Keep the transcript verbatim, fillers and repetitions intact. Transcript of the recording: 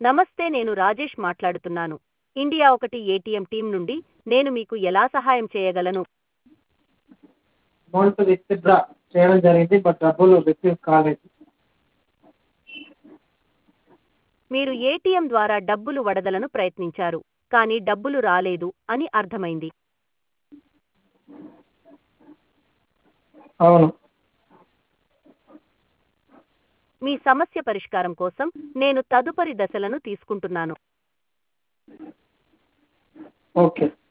నమస్తే, నేను రాజేష్ మాట్లాడుతున్నాను. ఇండియా ఒకటి ఏటీఎం టీం నుండి. నేను మీకు ఎలా సహాయం చేయగలను? అమౌంట్ విత్‌డ్రా చేయడం జరిగింది. బట్ డబ్బులు రిసీవ్ కాలేదు. మీరు ఏటీఎం ద్వారా డబ్బులు వడదలను ప్రయత్నించారు, కానీ డబ్బులు రాలేదు అని అర్థమైంది. అవును. మీ సమస్య పరిష్కారం కోసం నేను తదుపరి దశలను తీసుకుంటున్నాను. ఓకే.